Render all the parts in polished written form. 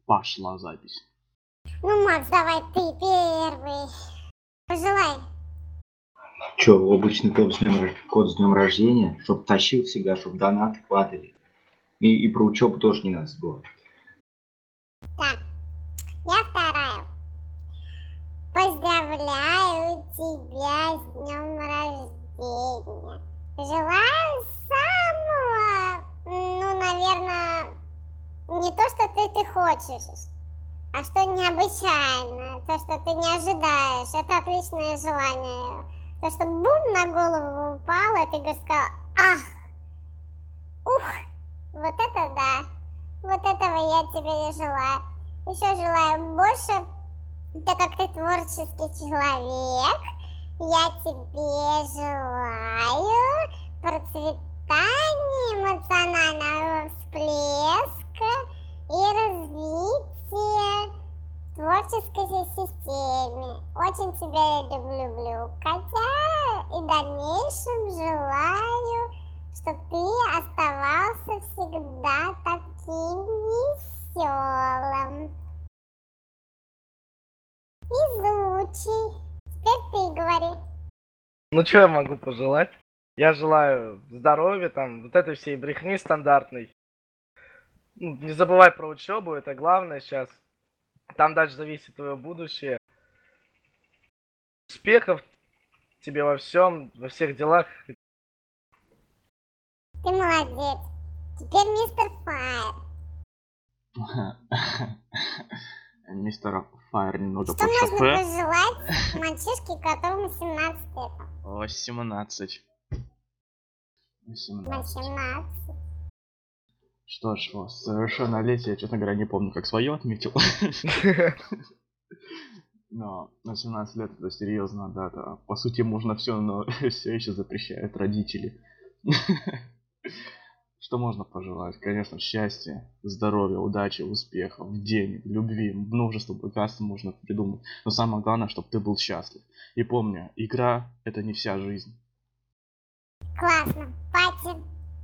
Пошла запись. Ну, Макс, давай ты первый. Пожелай. Че, обычный код с днем рождения, чтоб тащил всегда, чтоб донаты хватали. И про учебу тоже не надо забывать. Так, я вторая. Поздравляю тебя с днем рождения. Желаю самого, ну, наверное, не то, что ты хочешь, а что необычайно, то, что ты не ожидаешь. Это отличное желание. То, что бум на голову упало, и ты бы сказал, ах, ух, вот это да. Вот этого я тебе и желаю. Еще желаю больше, так как ты творческий человек, я тебе желаю процветания, эмоционального всплеска и развития в творческой системе. Очень тебя люблю, Катя, и в дальнейшем желаю, чтобы ты оставался всегда таким веселым. Изучи. Теперь ты говори. Ну что я могу пожелать? Я желаю здоровья, там, вот этой всей брехни стандартной. Ну, не забывай про учебу, это главное сейчас. Там дальше зависит твое будущее. Успехов тебе во всем, во всех делах. Ты молодец. Теперь мистер Файр. Мистер Файр немного Что под можно шофе. пожелать мальчишке, которому 17 лет? 18. 18. 18. Что ж, совершеннолетие, честно говоря, не помню, как свое отметил. Но на 17 лет это серьезно, да. По сути, можно все, но все еще запрещают родители. Что можно пожелать? Конечно, счастья, здоровья, удачи, успехов, денег, любви. Множество богатств можно придумать. Но самое главное, чтобы ты был счастлив. И помни, игра — это не вся жизнь. Классно. Пати.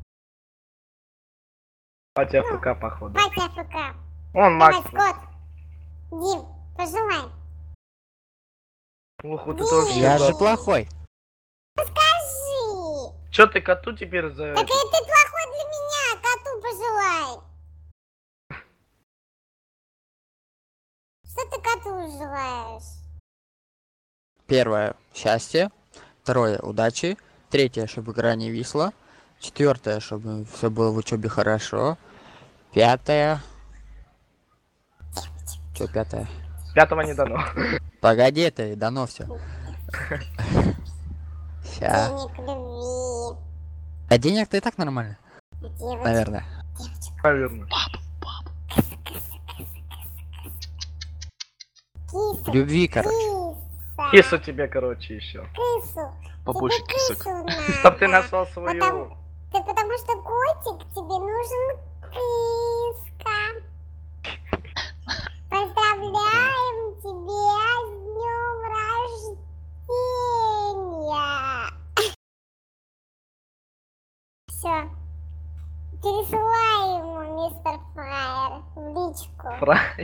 Патя ФК, походу. Пати АФК. Он Давай, Макс. Скотт. Дим, пожелай. Ух, вот это вообще. Я да. же плохой. Скажи. Чё ты коту теперь за... Так и ты плохой для меня, коту пожелай. Что ты коту желаешь? Первое — счастье. Второе — удачи. Третье — чтобы игра не висла. Четвертое — чтобы все было в учебе хорошо. Пятое... Что пятое? Пятого не дано. Погоди, это дано все. Ща. Денег, любви. А денег-то и так нормально, Девочка. наверное. Наверное. Киса. Любви, короче. Киса. Кису тебе, короче, еще. Кису. Побольше Тебе кисок. кису надо. Чтоб ты нашел свою... Потому что котик тебе нужен киска. Поздравляем тебя с днем рождения. Все. Пересылай ему, мистер Файер, в личку. Фра...